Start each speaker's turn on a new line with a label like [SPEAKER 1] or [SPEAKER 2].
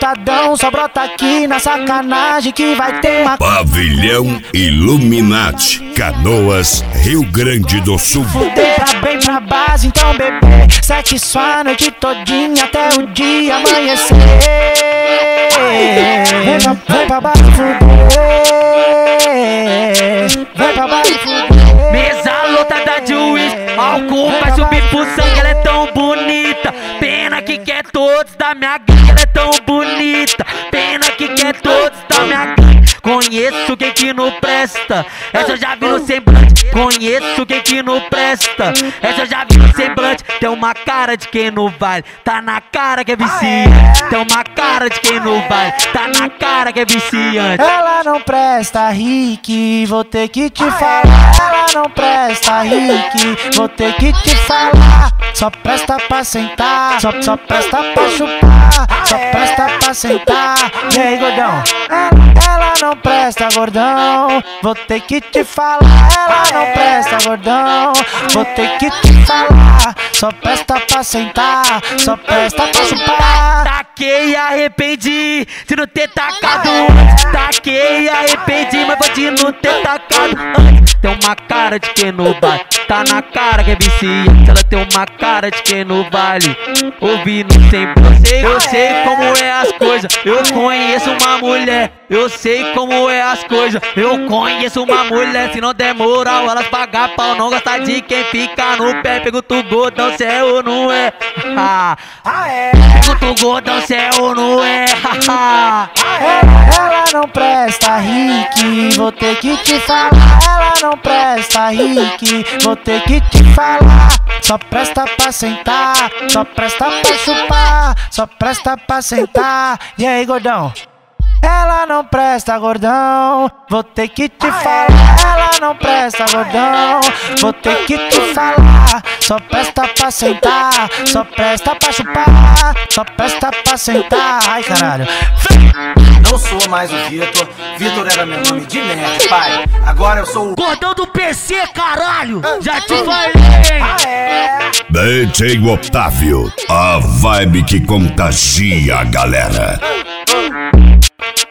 [SPEAKER 1] lotadão, só brota aqui na sacanagem que vai ter uma...
[SPEAKER 2] Pavilhão Illuminati, Canoas, Rio Grande do Sul.
[SPEAKER 1] Fudei pra bem pra base, então bebê, sexo a noite todinha até o dia amanhecer. Vem pra base fuder, vem pra base fuder.
[SPEAKER 3] Mesa lotada de uísque, álcool vai subir pro sangue, ela é tão bonita. Pena que quer todos da minha gangue, ela é tão bonita. Pena que quer todos da minha gangue. Conheço quem que não presta, essa eu já vi no semblante. Conheço quem que não presta, essa eu já vi no semblante. Tem uma cara de quem não vale, tá na cara que é viciante. Tem uma cara de quem não vale, tá na cara que é viciante.
[SPEAKER 1] Ela não presta, Rick, vou ter que te falar. Ela não presta, Rick, vou ter que te falar. Só presta pra sentar, só presta pra chupar, só presta pra sentar. E aí, gordão? Ela não presta, gordão, vou ter que te falar. Ela não presta, gordão, vou ter que te falar. Só presta pra sentar, só presta pra chupar.
[SPEAKER 3] Taquei e arrependi de não ter tacado antes. Taquei e arrependi, mas vou de não ter tacado antes. Tem uma cara de quem não vale, tá na cara que é viciante. Ela tem uma cara de quem não vale, ouvi no semblante. Eu sei como é as coisas, eu conheço uma mulher. Eu sei como é as coisas, eu conheço uma mulher. Se não der moral, elas pagam pau, não gosta de quem fica no pé. Pergunta o gordão se é ou não é. Pergunta o gordão se é ou não é.
[SPEAKER 1] Ela não presta, Rick, vou ter que te falar. Ela não presta, Rick, vou ter que te falar. Só presta pra sentar, só presta pra chupar, só presta pra sentar. E aí, gordão? Ela não presta, gordão, vou ter que te falar. Ela não presta, gordão, vou ter que te falar. Só presta pra sentar, só presta pra chupar, só presta pra sentar. Ai, caralho.
[SPEAKER 4] Não sou mais o Vitor, Vitor era meu nome de nerd, pai. Agora eu sou o
[SPEAKER 3] Gordão do PC, caralho, já te falei.
[SPEAKER 2] DJ Otávio, a vibe que contagia a galera.